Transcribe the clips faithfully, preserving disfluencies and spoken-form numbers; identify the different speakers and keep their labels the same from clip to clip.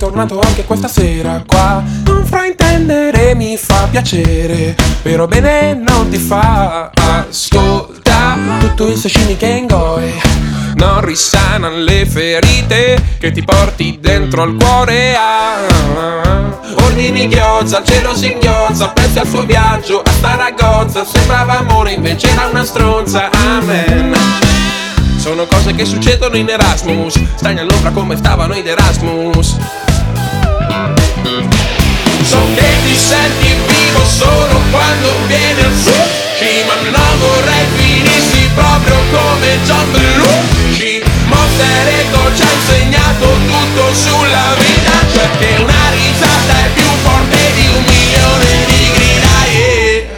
Speaker 1: tornato anche questa sera qua. Non fraintendere mi fa piacere, però bene non ti fa. Ascolta, tutto il sashimi che ingoi non risanano le ferite che ti porti dentro al cuore. Ah, ordini ghiozza, il cielo si inghiozza, pensi al suo viaggio a Saragozza. Sembrava amore invece era una stronza. Amen. Sono cose che succedono in Erasmus, stai all'ombra come stavano in Erasmus. So che ti senti vivo solo quando vieni al sushi, ma non vorrei finissi proprio come John Belushi. Monster Eco ci ha insegnato tutto sulla vita, cioè che una risata è più forte di un milione di grida, yeah.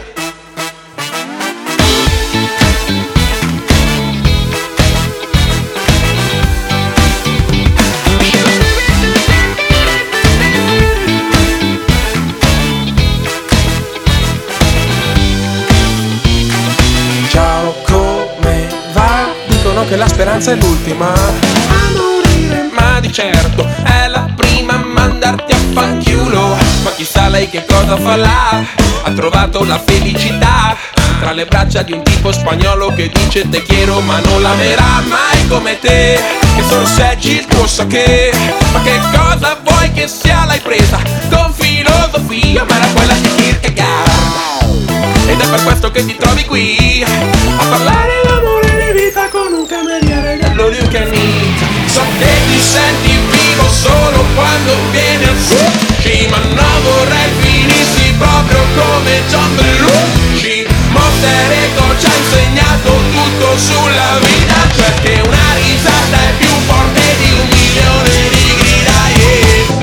Speaker 1: Ciao, come va? Dicono che la speranza è l'ultima a morire, ma di certo è la prima a mandarti a fanchiulo. Ma chissà lei che cosa fa là? Ha trovato la felicità tra le braccia di un tipo spagnolo che dice te quiero ma non l'amerà mai come te, che sorseggi il tuo sake. Ma che cosa vuoi che sia? L'hai presa con filosofia, ma era quella di Kierkegaard. Ed è per questo che ti trovi qui a parlare d'amore di vita con un cameriere dello you can eat. So che ti senti vivo solo quando vieni al sushi, ma non vorrei finissi proprio come John Belushi. Monster Eco ci ha insegnato tutto sulla vita, cioè che una risata è più forte di un milione di grida, yeah.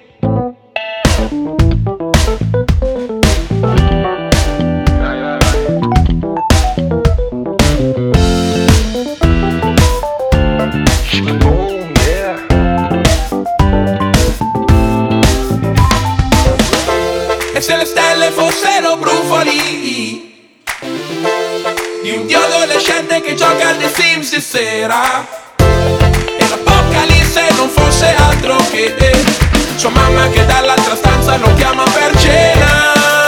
Speaker 1: E se le stelle fossero brufoli di un dio adolescente che gioca a The Sims di sera, e l'apocalisse non fosse altro che sua mamma che dall'altra stanza lo chiama per cena.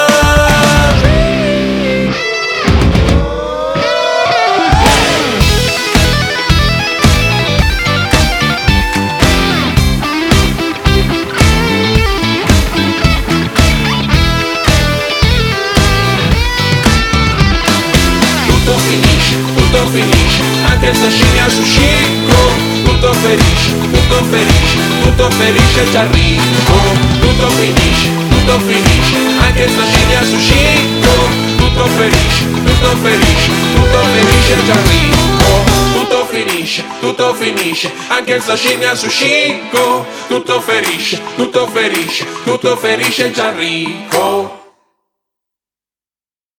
Speaker 1: Tutto finisce, tutto finisce, anche il sashimi al sushiko. Tutto ferisce, tutto ferisce, tutto ferisce già ricco. Tutto finisce, tutto finisce, anche il sashimi al sushiko. Tutto ferisce, tutto ferisce, tutto ferisce già ricco. Tutto finisce, tutto finisce, anche il sashimi al sushiko. Tutto ferisce, tutto ferisce, tutto ferisce già ricco.